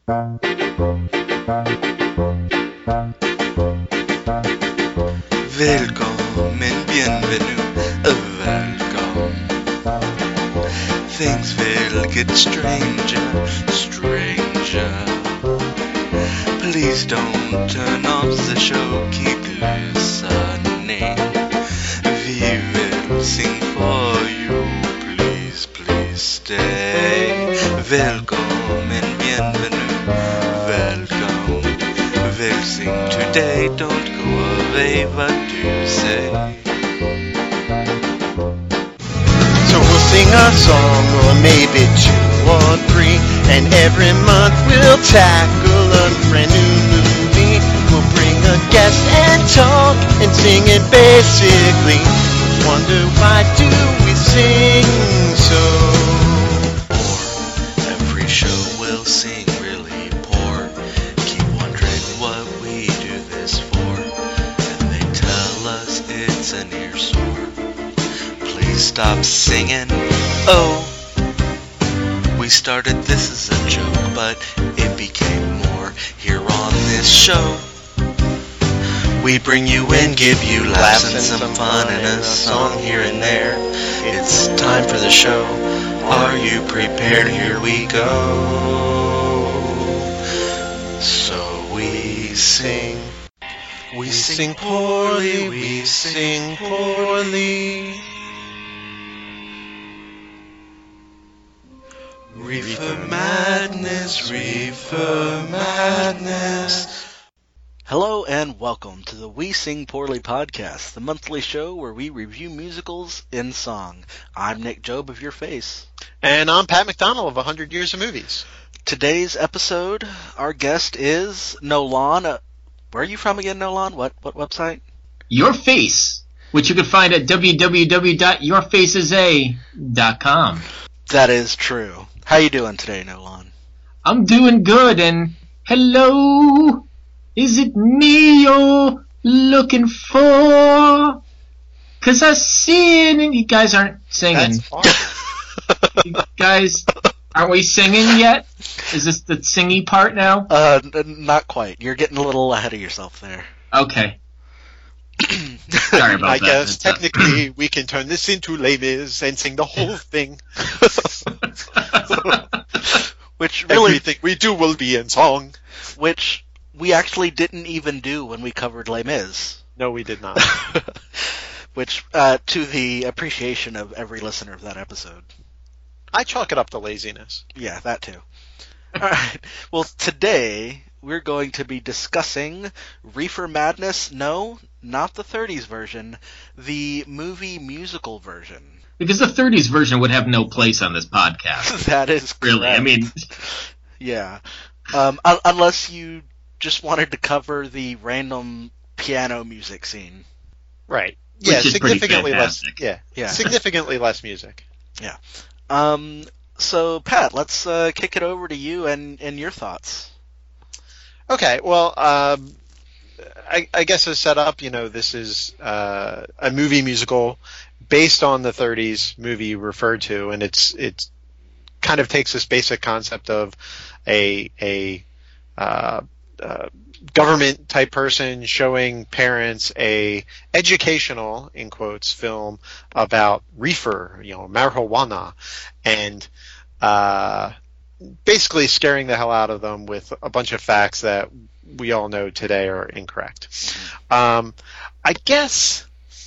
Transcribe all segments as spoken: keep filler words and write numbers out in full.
Willkommen, bienvenue, welcome. Things will get stranger, stranger. Please don't turn off the show, keep listening. We will sing for you, please, please stay. Willkommen, bienvenue, welcome. We'll sing today, don't go away, what do you say? So we'll sing a song, or maybe two or three, and every month we'll tackle a brand new movie. We'll bring a guest and talk and sing it basically. Wonder why do we sing so? Or every show we'll sing really poor. Keep wondering what we do this for, and they tell us it's an ear sore. Please stop singing. Oh, we started this as a joke, but it became more here on this show. We bring you in, give you laughs and some fun, and a song here and there. It's time for the show. Are you prepared? Here we go. So we sing. We sing poorly, we sing poorly. Reefer madness, reefer madness. Hello and welcome to the We Sing Poorly podcast, the monthly show where we review musicals in song. I'm Nick Job of Your Face. And I'm Pat McDonald of one hundred Years of Movies. Today's episode, our guest is Nolan. Uh, where are you from again, Nolan? What what website? Your Face, which you can find at w w w dot your faces a dot com. That is true. How you doing today, Nolan? I'm doing good, and hello, is it me you're looking for? 'Cause I see it, and you guys aren't singing. You guys, aren't we singing yet? Is this the singy part now? Uh, n- not quite. You're getting a little ahead of yourself there. Okay. Sorry about I that. guess That's, uh, technically we can turn this into Les Mis and sing the whole thing. Which really, Everything we do will be in song. which we actually didn't even do when we covered Les Mis. No, we did not. Which, uh, to the appreciation of every listener of that episode. I chalk it up to laziness. Yeah, that too. Alright, well today we're going to be discussing Reefer Madness, no, not the thirties version, the movie musical version. because the thirties version would have no place on this podcast. That is correct. Really, I mean, Yeah. Um, un- unless you just wanted to cover the random piano music scene. Right. Which Yeah, is pretty significantly less. fantastic. Yeah, Yeah. significantly less music. Um, so, Pat, let's uh, kick it over to you and, and your thoughts. Okay, well, um, I, I guess as set up, you know, this is uh, a movie musical based on the thirties movie referred to, and it's it's kind of takes this basic concept of a a uh, uh, government type person showing parents a educational, in quotes, film about reefer, you know, marijuana, and uh, basically scaring the hell out of them with a bunch of facts that we all know today are incorrect. Um, I guess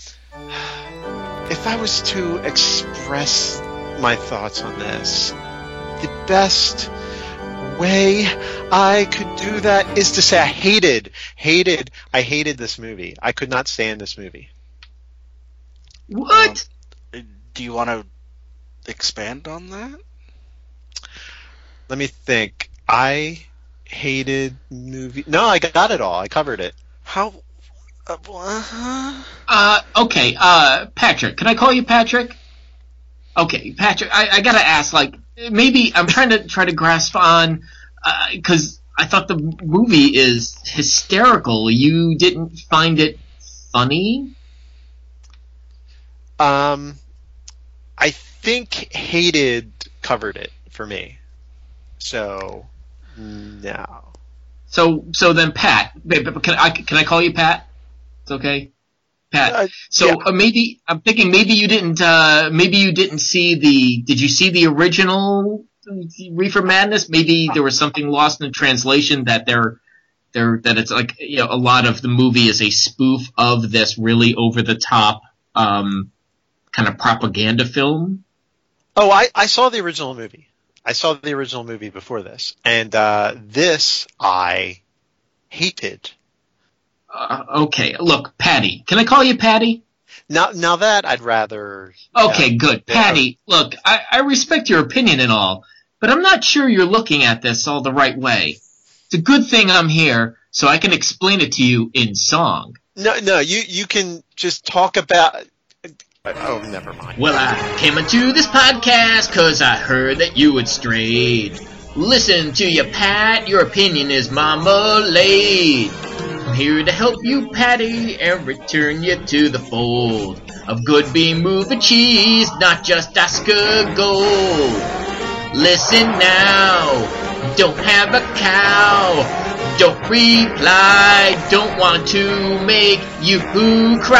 if I was to express my thoughts on this, the best way I could do that is to say I hated, hated, I hated this movie. I could not stand this movie. what? Um, do you want to expand on that? Let me think. I hated movie. No, I got it all. I covered it. How? Uh, uh, Uh, okay, uh, Patrick. Can I call you Patrick? Okay, Patrick, I, I gotta ask, like, maybe I'm trying to try to grasp on, uh 'cause I thought the movie is hysterical. You didn't find it funny? Um, I think hated covered it for me. So No. So so then Pat, can I can I call you Pat? It's okay, Pat. Uh, so yeah. uh, maybe I'm thinking maybe you didn't uh, maybe you didn't see the did you see the original Reefer Madness? Maybe there was something lost in translation that they're they're that it's like, you know, a lot of the movie is a spoof of this really over the top um, kind of propaganda film. Oh, I, I saw the original movie. I saw the original movie before this, and uh, this I hated. Uh, okay, look, Patty. Can I call you Patty? Now, now that I'd rather. Okay, uh, good, Patty. Look, I, I respect your opinion and all, but I'm not sure you're looking at this all the right way. It's a good thing I'm here, so I can explain it to you in song. No, no, you you can just talk about. Oh, never mind. Well, I came into this podcast 'cause I heard that you had strayed. Listen to you, Pat, your opinion is marmalade. I'm here to help you, Patty, and return you to the fold of good B-movie cheese, not just Oscar gold. Listen now, don't have a cow. Don't reply, don't want to make you cry.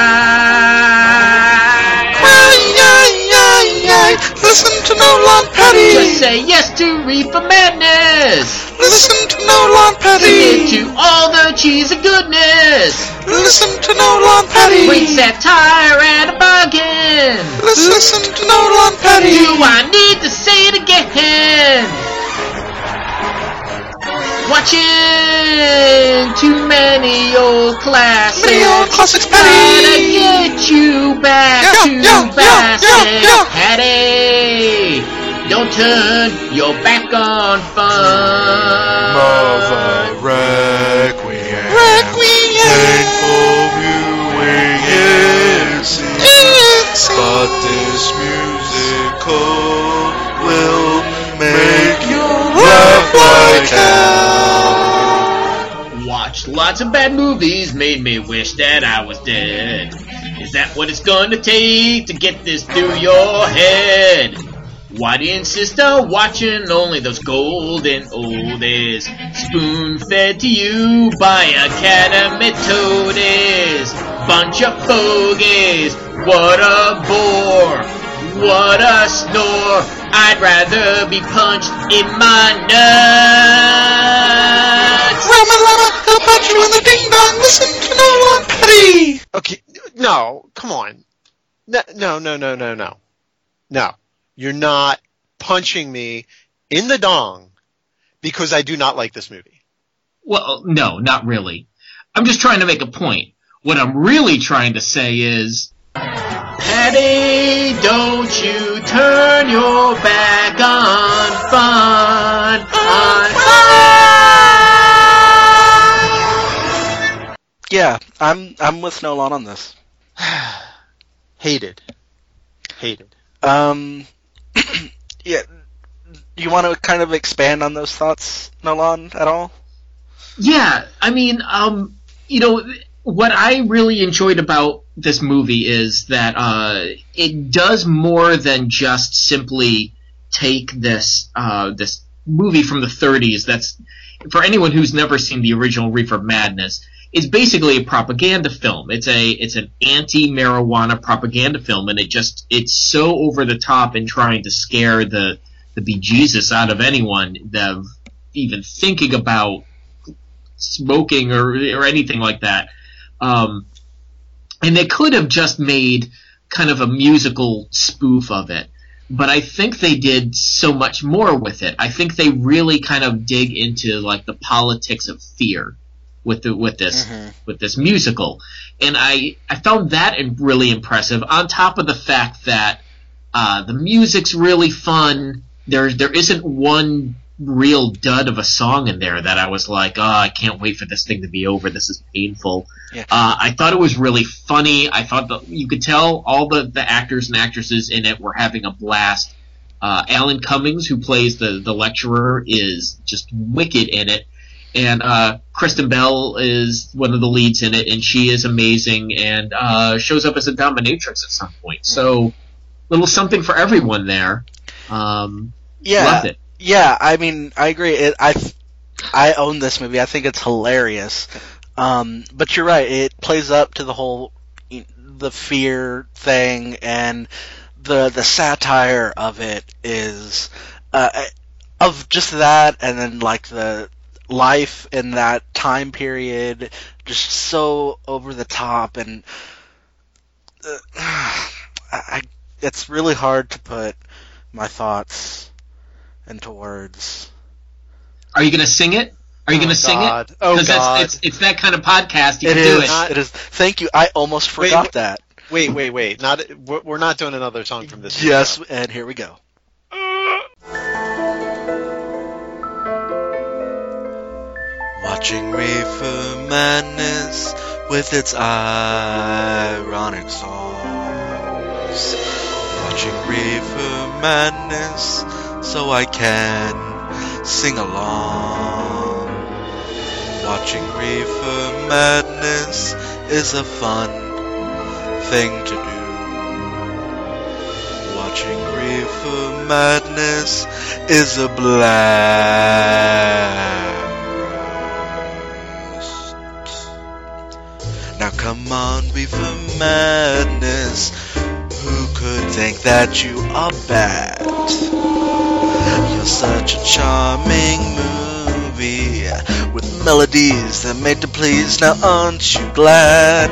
Ay, ay, ay, ay. Listen to Nolan Patty. Just say yes to Reefer Madness. Listen to Nolan Patty. Submit to all the cheese and goodness. Listen to Nolan Patty. Great satire and a bargain. Listen to Nolan Patty. Do I need to say it again? Watching too many old classics. Many old classics, Patty. Gotta get you back Yeah, to yeah, basics, yeah, yeah, yeah. Patty. Don't turn your back on fun. Mother Requiem. Requiem. Painful viewing, yes, yes. But this musical will make you laugh like hell. Watched lots of bad movies, made me wish that I was dead. Is that what it's gonna take to get this through your head? Why do you insist on watching only those golden oldies, spoon-fed to you by Academy toadies? Bunch of fogies, what a bore, what a snore. I'd rather be punched in my nuts. Ramalama, I'll punch you in the ding-dong. Listen to Nolan Patty. Okay, no, come on. No, no, no, no, no, no. No, you're not punching me in the dong because I do not like this movie. Well, no, not really. I'm just trying to make a point. What I'm really trying to say is, Patty, don't you turn your back on fun, on fun. Yeah, I'm I'm with Nolan on this. Hated. Hated. Um, yeah, you want to kind of expand on those thoughts, Nolan, at all? Yeah, I mean, um, you know, what I really enjoyed about this movie is that uh, it does more than just simply take this uh, this movie from the thirties. That's, for anyone who's never seen the original Reefer Madness, it's basically a propaganda film. It's a it's an anti-marijuana propaganda film, and it just it's so over the top in trying to scare the the bejesus out of anyone that even thinking about smoking or or anything like that. Um, and they could have just made kind of a musical spoof of it, but I think they did so much more with it. I think they really kind of dig into like the politics of fear with the with this mm-hmm. with this musical, and I I found that really impressive. On top of the fact that uh, the music's really fun. There there isn't one real dud of a song in there that I was like, oh, I can't wait for this thing to be over. This is painful. Yeah. Uh, I thought it was really funny. I thought that you could tell all the, the actors and actresses in it were having a blast. Uh, Alan Cummings, who plays the, the lecturer, is just wicked in it. And uh, Kristen Bell is one of the leads in it, and she is amazing and uh, shows up as a dominatrix at some point. So, little something for everyone there. Um, yeah. Loved it. Yeah, I mean, I agree. It, I, I own this movie. I think it's hilarious. Um, but you're right. It plays up to the whole the fear thing, and the the satire of it is uh, of just that, and then like the life in that time period, just so over the top, and uh, I, it's really hard to put my thoughts into words. Are you going to sing it? Are you Oh, going to sing God. it? Oh, 'Cause that's- God. It's, it's that kind of podcast. You It can do is. it. It is. Thank you. I almost Wait, forgot wait. that. Wait, wait, wait. Not we're we're not doing another song from this. Yes, and here we go. Watching Reefer Madness with its ironic songs. Watching Reefer Madness so I can sing along. Watching Reefer Madness is a fun thing to do. Watching Reefer Madness is a blast. Now come on, Reefer Madness. Who could think that you are bad? You're such a charming movie with melodies that made to please. Now aren't you glad?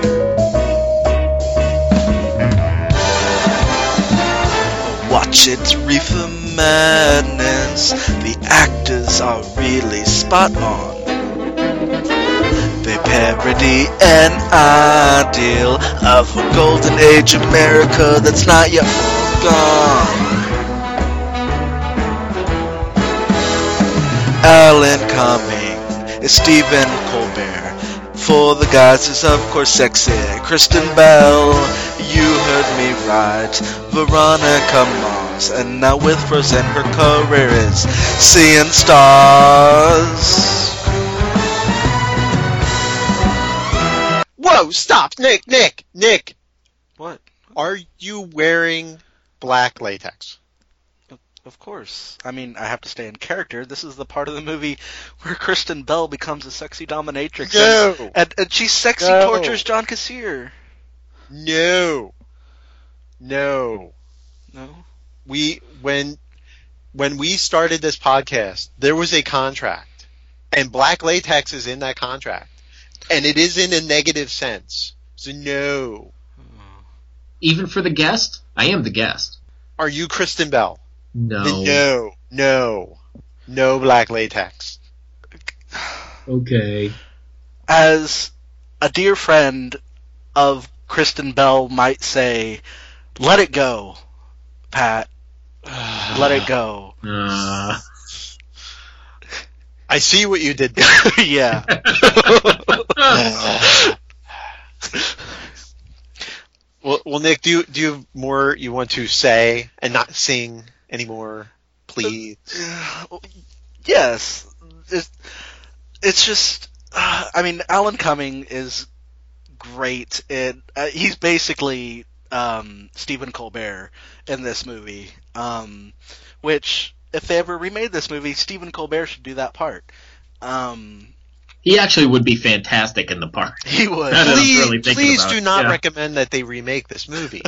Watch it, Reefer Madness. The actors are really spot on. They parody an ideal of a golden age America that's not yet gone. Alan Cumming is Stephen Colbert. For the guys is of course sexy Kristen Bell. You heard me right, Veronica Mars. And now with Frozen her career is seeing stars. Whoa! Stop, Nick, Nick, Nick. What? Are you wearing black latex? Of course. I mean, I have to stay in character. This is the part of the movie where Kristen Bell becomes a sexy dominatrix. No. And, and, and she sexy No. tortures John Kassir. No. No. No? We when when we started this podcast, there was a contract, and black latex is in that contract, and it is in a negative sense. So no. Even for the guest? I am the guest. Are you Kristen Bell? No. No. No. No black latex. Okay. As a dear friend of Kristen Bell might say, let it go, Pat. Let it go. Uh, I see what you did there. Yeah. well, well, Nick, do you do you have more you want to say and not sing anymore, please? Yes. It's, it's just, uh, I mean, Alan Cumming is great. It, uh, he's basically um, Stephen Colbert in this movie, um, which, if they ever remade this movie, Stephen Colbert should do that part. Um, he actually would be fantastic in the part. he would. I was Please, really thinking please about do it. not Yeah. recommend that they remake this movie.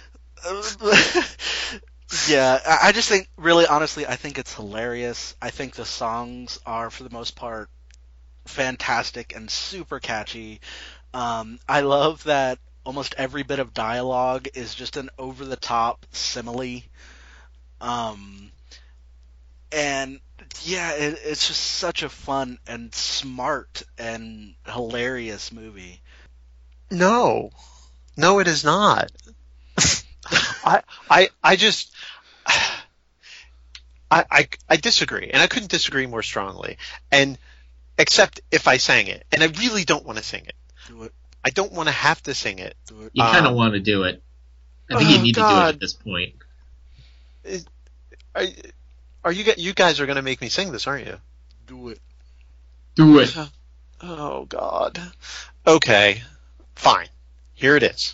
Yeah, I I just think, really, honestly, I think it's hilarious. I think the songs are, for the most part, fantastic and super catchy. Um, I love that almost every bit of dialogue is just an over-the-top simile. Um, and, yeah, it, it's just such a fun and smart and hilarious movie. No, no, it is not. I, I, I just, I, I, I disagree, and I couldn't disagree more strongly. And except if I sang it, and I really don't want to sing it. Do it. I don't want to have to sing it. Do it. You kind of Um, want to do it. I think oh, you need to do it God. at this point. Are, are you, you guys are going to make me sing this, aren't you? Do it. Do it. Oh God. Okay, fine. Here it is.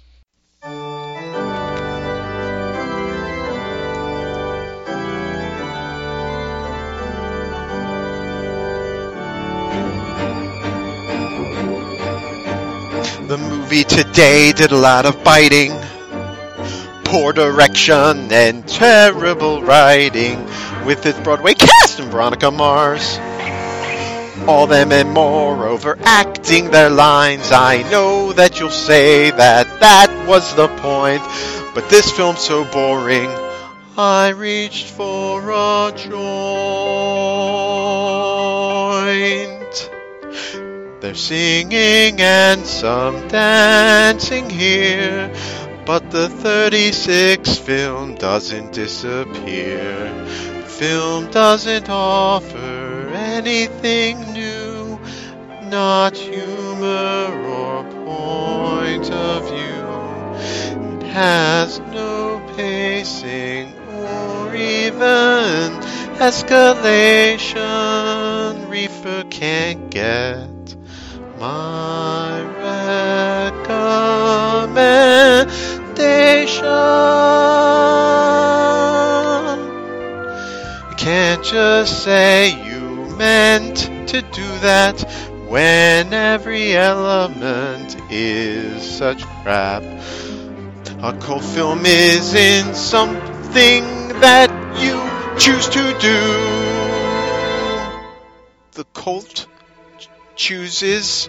The movie today did a lot of biting, poor direction and terrible writing, with its Broadway cast and Veronica Mars. All them and more overacting their lines. I know that you'll say that that was the point, but this film's so boring, I reached for a joint. There's singing and some dancing here, but the thirty-six film doesn't disappear. The film doesn't offer anything new, not humor or point of view. It has no pacing or even escalation. Reefer can't get my recommendation. You can't just say you meant to do that when every element is such crap. A cult film isn't something that you choose to do. The cult ch- chooses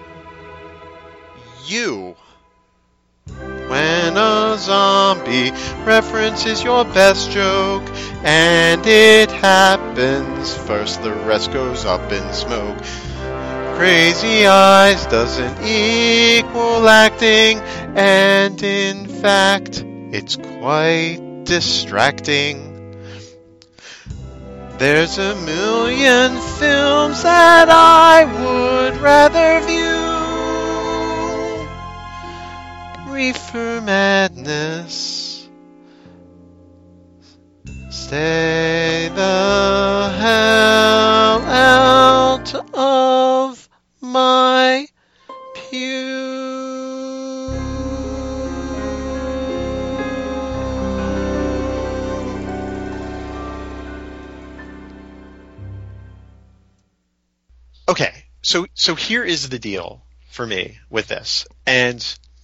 you. When a zombie references your best joke, and it happens first, the rest goes up in smoke. Crazy Eyes doesn't equal acting, and in fact, it's quite distracting. There's a million films that I would rather view. Reefer Madness, stay the hell out of my pew. Okay, so so here is the deal for me with this, and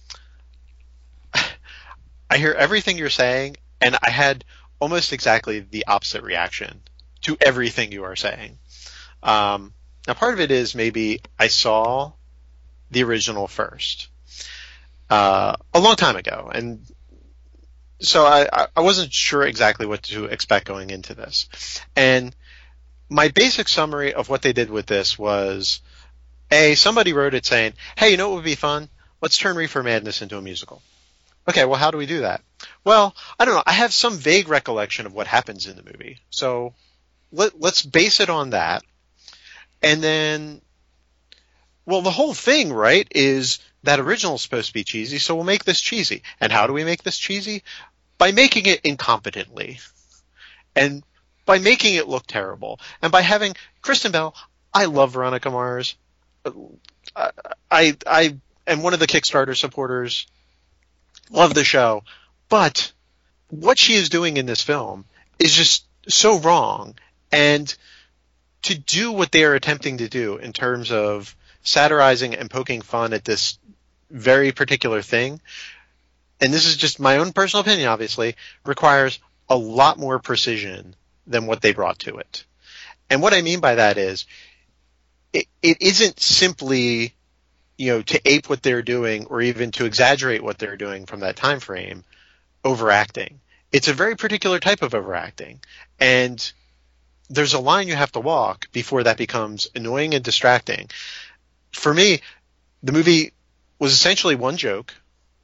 I hear everything you're saying, and I had almost exactly the opposite reaction to everything you are saying. Um, now, part of it is maybe I saw the original first uh, a long time ago, and so I, I wasn't sure exactly what to expect going into this. And my basic summary of what they did with this was, A, somebody wrote it saying, hey, you know what would be fun? Let's turn Reefer Madness into a musical. Okay, well, how do we do that? Well, I don't know. I have some vague recollection of what happens in the movie. So let, let's base it on that. And then, well, the whole thing, right, is that original is supposed to be cheesy, so we'll make this cheesy. And how do we make this cheesy? By making it incompetently. And by making it look terrible. And by having Kristen Bell, I love Veronica Mars. I, I, I am one of the Kickstarter supporters. Love the show, but what she is doing in this film is just so wrong. And to do what they are attempting to do in terms of satirizing and poking fun at this very particular thing, and this is just my own personal opinion, obviously, requires a lot more precision than what they brought to it. And what I mean by that is, it, it isn't simply, you know, to ape what they're doing or even to exaggerate what they're doing from that time frame, overacting. It's a very particular type of overacting. And there's a line you have to walk before that becomes annoying and distracting. For me, the movie was essentially one joke.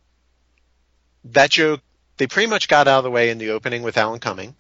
That joke, they pretty much got out of the way in the opening with Alan Cumming.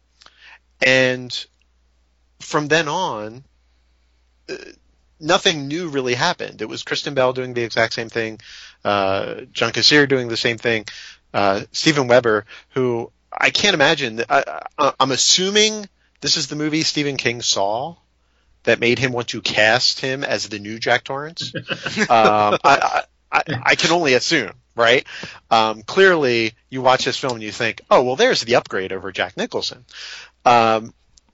And from then on, uh, nothing new really happened. It was Kristen Bell doing the exact same thing, uh, John Kassir doing the same thing, uh, Steven Weber, who I can't imagine. I, I, I'm assuming this is the movie Stephen King saw that made him want to cast him as the new Jack Torrance. um, I, I, I can only assume, right? Um, clearly, you watch this film and you think, oh, well, there's the upgrade over Jack Nicholson. Um,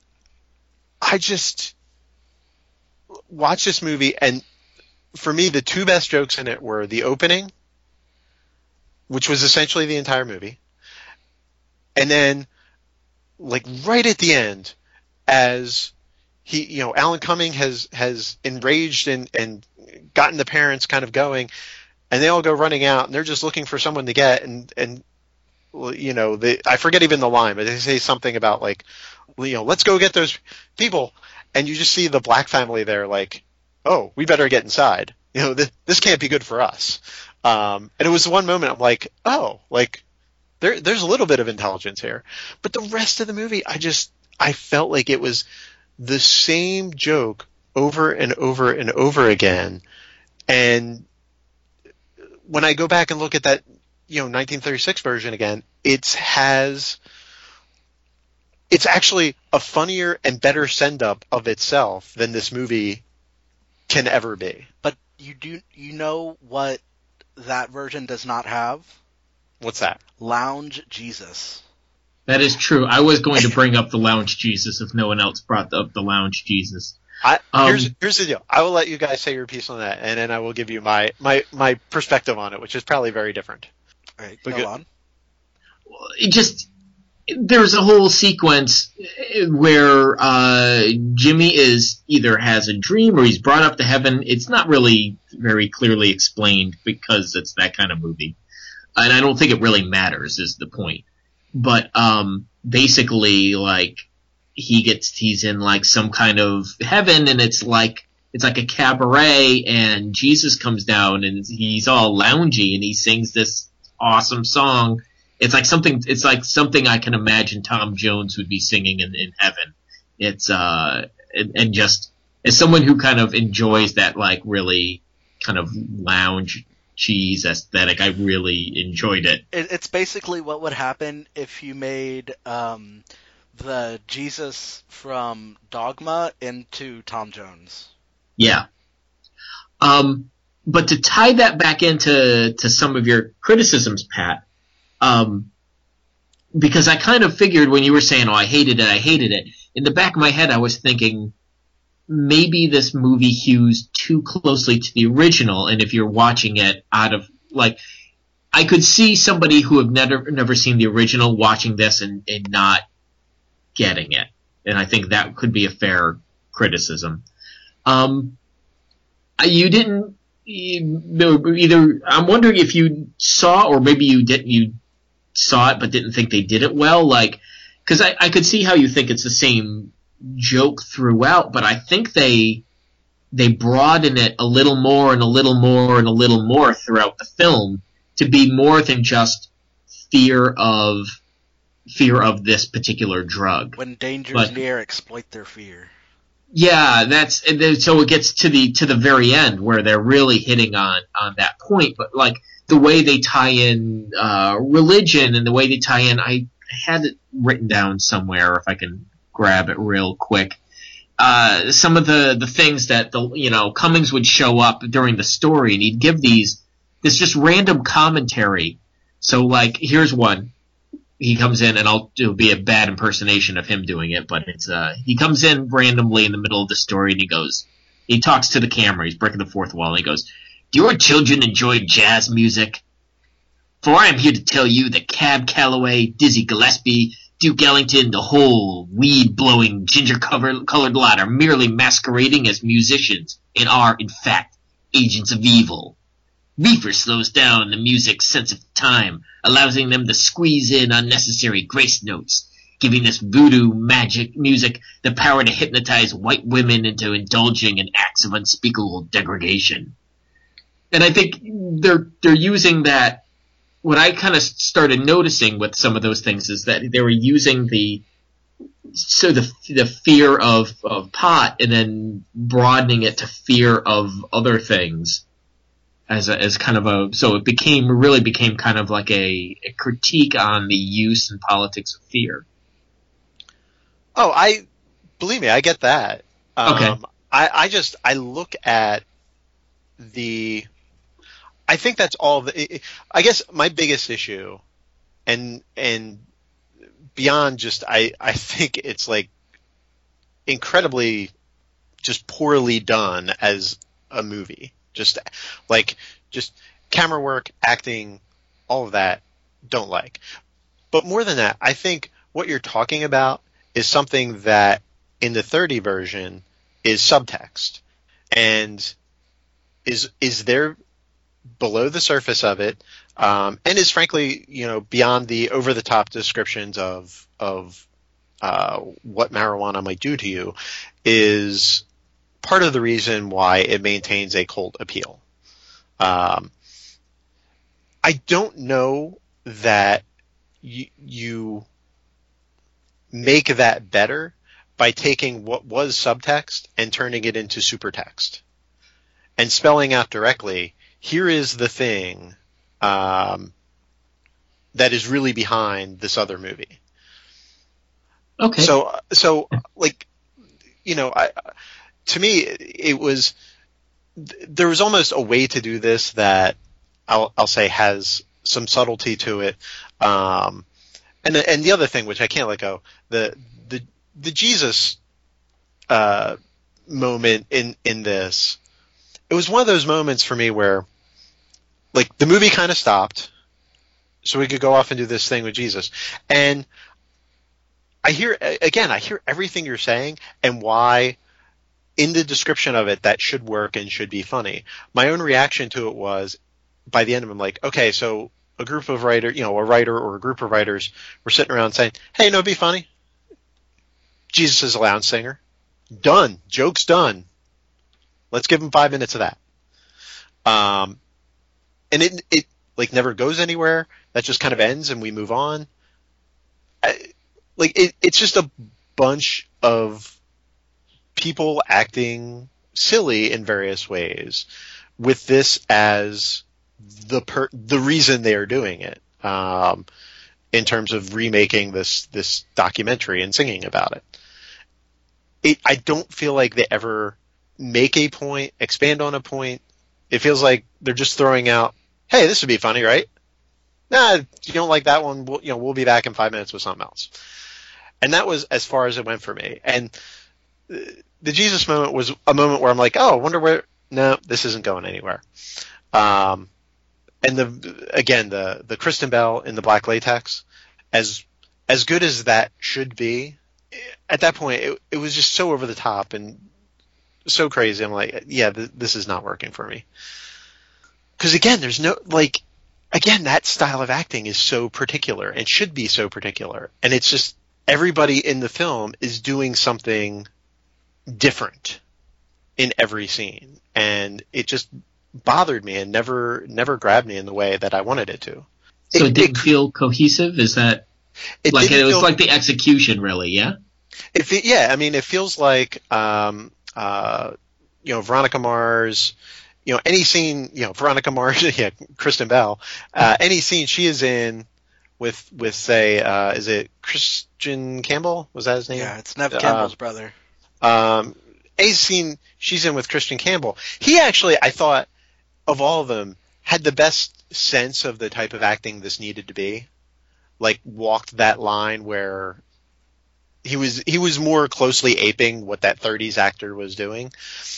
I just watch this movie, and for me, the two best jokes in it were the opening which was essentially the entire movie. And then, like, right at the end, as he, you know, Alan Cumming has, has enraged and, and gotten the parents kind of going, and they all go running out, and they're just looking for someone to get, and, and you know, they, I forget even the line, but they say something about, like, you know, let's go get those people, and you just see the black family there, like, oh, we better get inside. You know, th- this can't be good for us. Um, and it was one moment I'm like, oh, like, there, there's a little bit of intelligence here. But the rest of the movie, I just, I felt like it was the same joke over and over and over again. And when I go back and look at that, you know, nineteen thirty-six version again, it has, it's actually a funnier and better send-up of itself than this movie can ever be. But you do, you know what that version does not have? What's that? Lounge Jesus. That is true. I was going to bring up the Lounge Jesus if no one else brought up the Lounge Jesus. I, Um, here's here's the deal. I will let you guys say your piece on that, and then I will give you my, my, my perspective on it, which is probably very different. All right, But go good. on. It just there's a whole sequence where uh, Jimmy is either has a dream or he's brought up to heaven. It's not really very clearly explained because it's that kind of movie, and I don't think it really matters. Is the point? But um, basically, like he gets he's in like some kind of heaven, and it's like it's like a cabaret, and Jesus comes down, and he's all loungy, and he sings this awesome song. It's like something. It's like something I can imagine Tom Jones would be singing in, in heaven. It's uh, and, and just as someone who kind of enjoys that like really kind of lounge cheese aesthetic, I really enjoyed it. It, it's basically what would happen if you made um, the Jesus from Dogma into Tom Jones. Yeah. Um, but to tie that back into to some of your criticisms, Pat, um, because I kind of figured when you were saying, oh, I hated it, I hated it, in the back of my head I was thinking maybe this movie hews too closely to the original, and if you're watching it out of, like, I could see somebody who have never never seen the original watching this and, and not getting it. And I think that could be a fair criticism. Um, you didn't you, either. I'm wondering if you saw, or maybe you didn't. You saw it but didn't think they did it well. Like, because I, I could see how you think it's the same joke throughout, but I think they they broaden it a little more and a little more and a little more throughout the film to be more than just fear of fear of this particular drug. When danger's But- near, exploit their fear. Yeah, that's and then, so it gets to the to the very end where they're really hitting on on that point. But like the way they tie in uh, religion and the way they tie in, I had it written down somewhere if I can grab it real quick. Uh, some of the the things that the you know Cummings would show up during the story and he'd give these this just random commentary. So like here's one. He comes in, and I'll it'll be a bad impersonation of him doing it, but it's uh he comes in randomly in the middle of the story, and he goes, he talks to the camera, he's breaking the fourth wall, and he goes, "Do your children enjoy jazz music? For I am here to tell you that Cab Calloway, Dizzy Gillespie, Duke Ellington, the whole weed-blowing, ginger-colored lot are merely masquerading as musicians, and are, in fact, agents of evil. Reefer slows down the music's sense of time, allowing them to squeeze in unnecessary grace notes, giving this voodoo magic music the power to hypnotize white women into indulging in acts of unspeakable degradation." And I think they're they're using that. What I kind of started noticing with some of those things is that they were using the so the the fear of of pot and then broadening it to fear of other things. As a, as kind of a, so it became, really became kind of like a, a critique on the use and politics of fear. Oh, I, believe me, I get that. Um, Okay. I, I just, I look at the, I think that's all the, I guess my biggest issue, and, and beyond just, I, I think it's like incredibly just poorly done as a movie. Just like, just camera work, acting, all of that, don't like. But more than that, I think what you're talking about is something that in the thirty version is subtext and is is there below the surface of it, um, and is frankly, you know, beyond the over the top descriptions of of uh, what marijuana might do to you, is part of the reason why it maintains a cult appeal. Um, I don't know that you, you make that better by taking what was subtext and turning it into supertext and spelling out directly, here is the thing um, that is really behind this other movie. Okay. So, so like, you know, I, to me, it was, there was almost a way to do this that I'll, I'll say has some subtlety to it. Um, and the, and the other thing, which I can't let go, the, the, the Jesus, uh, moment in, in this, it was one of those moments for me where, like, the movie kind of stopped so we could go off and do this thing with Jesus. And I hear, again, I hear everything you're saying and why in the description of it that should work and should be funny. My own reaction to it was, by the end of it, I'm like, okay, so a group of writers, you know, a writer or a group of writers were sitting around saying, hey, no, it'd be funny. Jesus is a lounge singer. Done. Joke's done. Let's give him five minutes of that. Um, and it, it like never goes anywhere. That just kind of ends and we move on. I, like it, it's just a bunch of people acting silly in various ways with this as the per, the reason they are doing it, um, in terms of remaking this, this documentary and singing about it. It, I don't feel like they ever make a point, expand on a point. It feels like they're just throwing out, hey, this would be funny, right? Nah, you don't like that one, we'll, you know, we'll be back in five minutes with something else. And that was as far as it went for me. And the Jesus moment was a moment where I'm like, oh, I wonder where, no, this isn't going anywhere. Um, and the, again, the, the Kristen Bell in the black latex, as, as good as that should be, at that point, it, it was just so over the top and so crazy. I'm like, yeah, th- this is not working for me. Because again, there's no, like, again, that style of acting is so particular and should be so particular. And it's just, everybody in the film is doing something different in every scene. And it just bothered me and never, never grabbed me in the way that I wanted it to. So it, it didn't it, feel cohesive? Is that, it like, it was feel, like the execution, really, yeah? If it, yeah, I mean, it feels like, um, uh, you know, Veronica Mars, you know, any scene, you know, Veronica Mars, yeah, Kristen Bell, uh, any scene she is in with, with say, uh, is it Christian Campbell? Was that his name? Yeah, it's Nev Campbell's uh, brother. Um, a scene she's in with Christian Campbell. He actually, I thought, of all of them, had the best sense of the type of acting this needed to be. Like, walked that line where he was he was more closely aping what that thirties actor was doing.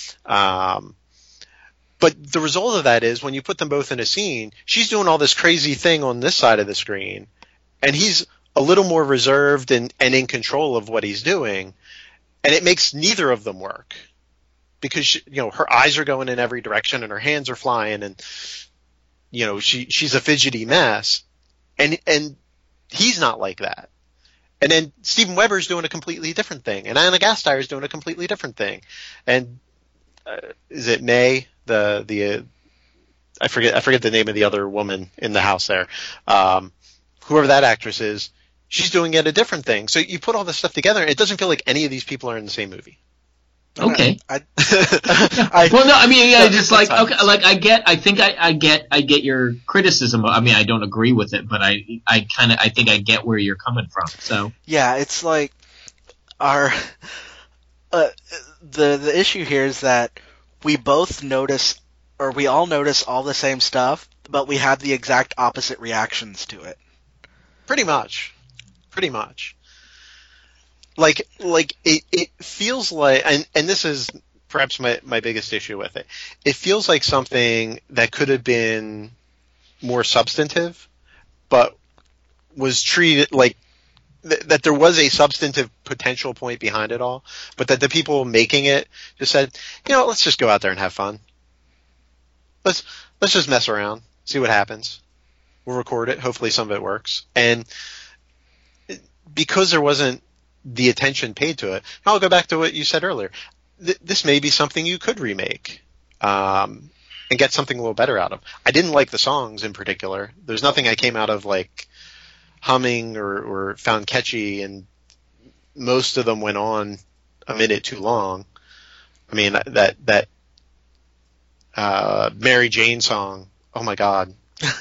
Um, but the result of that is when you put them both in a scene, she's doing all this crazy thing on this side of the screen, and he's a little more reserved and, and in control of what he's doing, and it makes neither of them work because she, you know, her eyes are going in every direction and her hands are flying, and you know she she's a fidgety mess, and and he's not like that. And then Steven Weber's doing a completely different thing, and Anna Gasteyer's doing a completely different thing. And uh, is it May, the the uh, I forget I forget the name of the other woman in the house there, um, whoever that actress is, she's doing it a different thing. So you put all this stuff together, and it doesn't feel like any of these people are in the same movie. Okay. I, I, well, no, I mean, yeah, no, just like, okay, like I get, I think I, I get, I get your criticism. I mean, I don't agree with it, but I, I kind of, I think I get where you're coming from. So yeah, it's like our, uh, the the issue here is that we both notice, or we all notice all the same stuff, but we have the exact opposite reactions to it. Pretty much, pretty much. Like, like it, it feels like, and, and this is perhaps my, my biggest issue with it. It feels like something that could have been more substantive, but was treated like th- that there was a substantive potential point behind it all, but that the people making it just said, you know, let's just go out there and have fun. Let's let's just mess around, see what happens. We'll record it. Hopefully some of it works. And because there wasn't the attention paid to it, I'll go back to what you said earlier. Th- this may be something you could remake um, and get something a little better out of. I didn't like the songs in particular. There's nothing I came out of like humming or, or found catchy, and most of them went on a minute too long. I mean, that that uh, Mary Jane song, oh my God.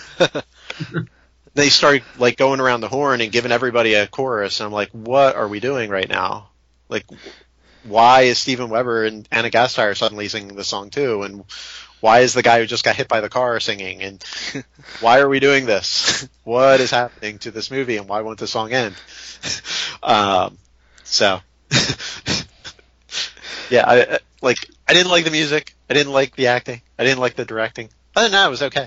They started like going around the horn and giving everybody a chorus, and I'm like, what are we doing right now? Like, why is Steven Weber and Anna Gasteyer suddenly singing the song too? And why is the guy who just got hit by the car singing? And why are we doing this? What is happening to this movie, and why won't the song end? Um, so, yeah, I, like, I didn't like the music. I didn't like the acting. I didn't like the directing. Other than that, it was okay.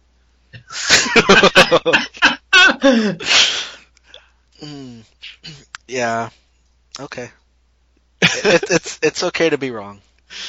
mm, yeah. Okay. It, it's it's okay to be wrong.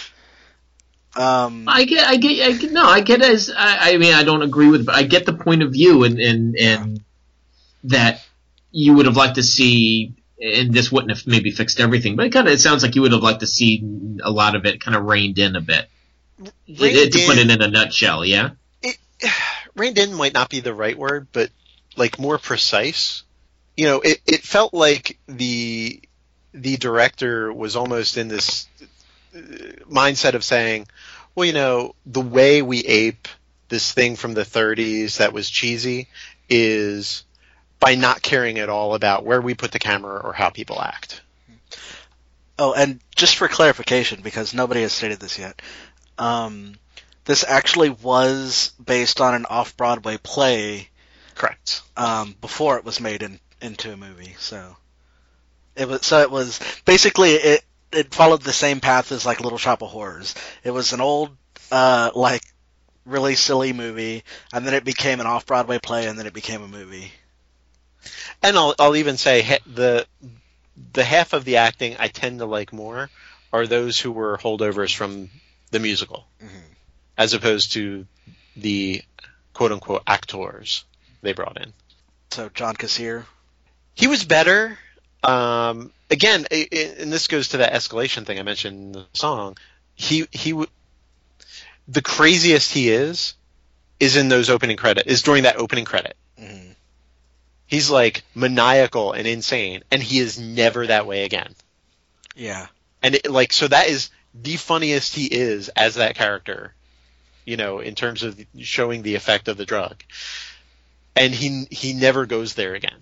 Um, I get, I get, I get, no, I get as, I, I mean, I don't agree with, but I get the point of view, and, and, and that you would have liked to see, and this wouldn't have maybe fixed everything, but it kind of, it sounds like you would have liked to see a lot of it kind of reined in a bit. It, to put it in a nutshell, yeah? It, reined in might not be the right word, but like more precise. You know, it, it felt like the, the director was almost in this mindset of saying, well, you know, the way we ape this thing from the thirties that was cheesy is by not caring at all about where we put the camera or how people act. Oh, and just for clarification, because nobody has stated this yet, um, this actually was based on an off-Broadway play. Correct. Um, before it was made in, into a movie, so it was. So it was basically it. It followed the same path as like Little Shop of Horrors. It was an old, uh, like really silly movie, and then it became an off-Broadway play, and then it became a movie. And I'll I'll even say ha- the the half of the acting I tend to like more are those who were holdovers from the musical, mm-hmm. as opposed to the quote unquote actors they brought in. So John Kassir, he was better. Um, again, it, it, and this goes to that escalation thing I mentioned in the song. He he w- the craziest he is is in those opening credit is during that opening credit. Mm-hmm. He's like maniacal and insane, and he is never that way again. Yeah, and it, like so that is the funniest he is as that character, you know, in terms of showing the effect of the drug, and he he never goes there again.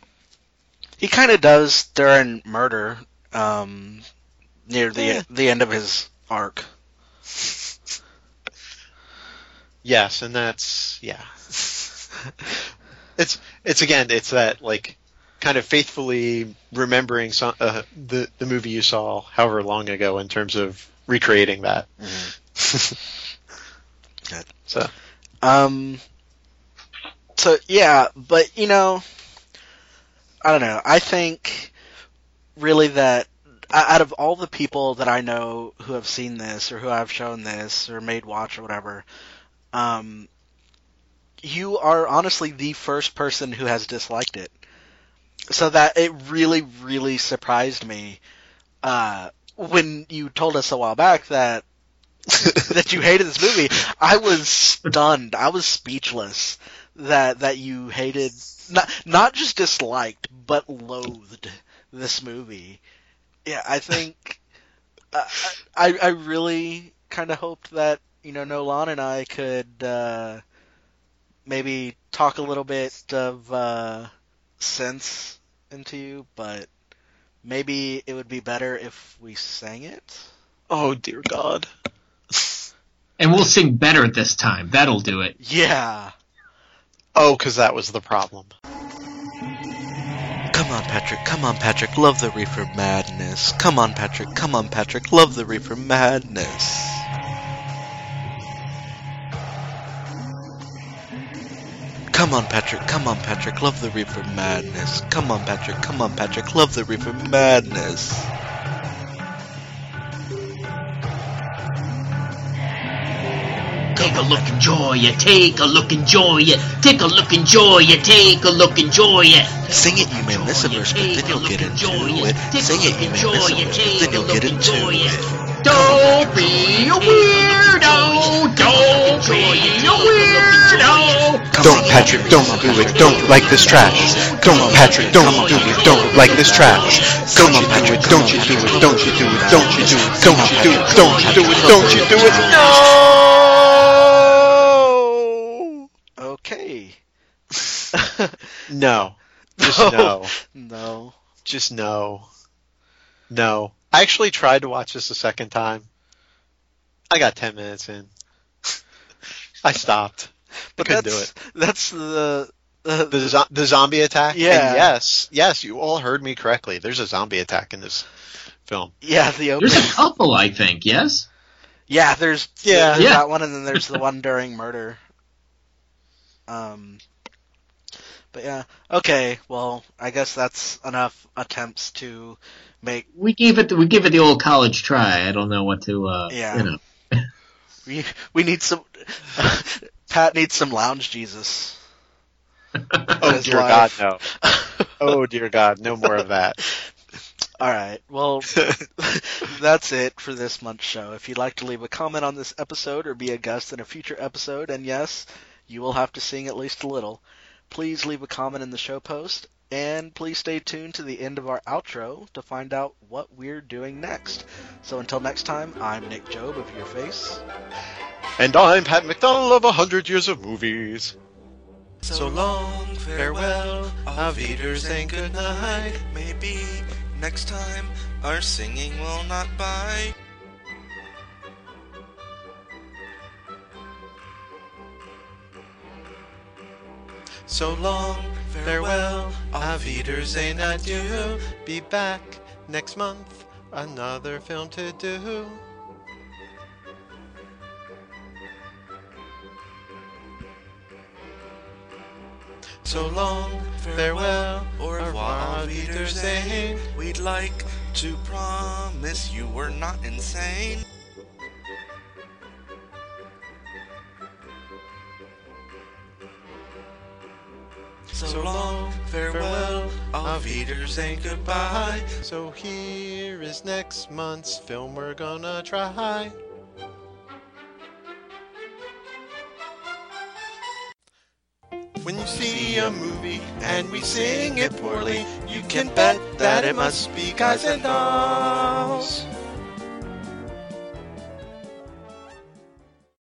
He kind of does during Murder, um, near the yeah. the end of his arc. Yes, and that's yeah. it's it's again it's that like kind of faithfully remembering some, uh, the the movie you saw however long ago in terms of recreating that. Mm-hmm. Good. So, um, so yeah, but you know. I don't know. I think really that out of all the people that I know who have seen this or who I've shown this or made watch or whatever, um, you are honestly the first person who has disliked it. So that it really, really surprised me uh, when you told us a while back that that you hated this movie. I was stunned. I was speechless that that you hated. Not not just disliked, but loathed this movie. Yeah, I think uh, I I really kind of hoped that you know Nolan and I could uh, maybe talk a little bit of uh, sense into you, but maybe it would be better if we sang it. Oh dear God! And we'll sing better this time. That'll do it. Yeah. Oh, because that was the problem. Come on, Patrick. Come on, Patrick. Love the Reefer Madness. Come on, Patrick. Come on, Patrick. Love the Reefer Madness. Come Come on, Patrick, come on, Patrick, love the reefer madness. Come on, Patrick, come on, Patrick, love the reefer madness. Take a look, enjoy it. Take a look, enjoy it. Take a look, enjoy it. Take a look, enjoy it. Sing it, you may miss a verse, but then you'll get into it. Sing it, you may miss a verse, but then you'll get into it. Don't be a weirdo. Don't be a weirdo. Don't, Patrick, don't do it. Don't like this trash. Don't, Patrick, don't do it. Don't like this trash. Don't you do it. Don't you do it. Don't you do it. Don't you do it. Don't you do it. Don't you do it. Don't you do it. No! Okay. No. Just no. No. Just no. No. I actually tried to watch this a second time. I got ten minutes in. I stopped. But Couldn't that's, do it. That's the... Uh, The, zo- the zombie attack? Yeah. And yes. Yes, you all heard me correctly. There's a zombie attack in this film. yeah, the opening. There's a couple, I think, yes? Yeah, there's, Yeah. there's Yeah. that one, and then there's the one during murder. Um, but yeah, okay. Well, I guess that's enough attempts to make. We gave it the, we gave it the old college try. I don't know what to, uh, Yeah. you know. We we need some. Pat needs some lounge Jesus. Oh, His dear life. God, no. Oh, dear God, no more of that. All right. Well, that's it for this month's show. If you'd like to leave a comment on this episode or be a guest in a future episode, and yes, you will have to sing at least a little, please leave a comment in the show post, and please stay tuned to the end of our outro to find out what we're doing next. So until next time, I'm Nick Job of Your Face. And I'm Pat McDonald of A Hundred Years of Movies. So long, farewell, auf Wiedersehen, good night. Maybe next time our singing will not bite. So long, farewell, auf Wiedersehen, adieu. Be back next month, another film to do. So long, farewell, au revoir, auf Wiedersehen. We'd like to promise you we're not insane. So long, farewell, auf Wiedersehen, goodbye. So here is next month's film we're gonna try. When you see a movie and we sing it poorly, you can bet that it must be guys and dolls.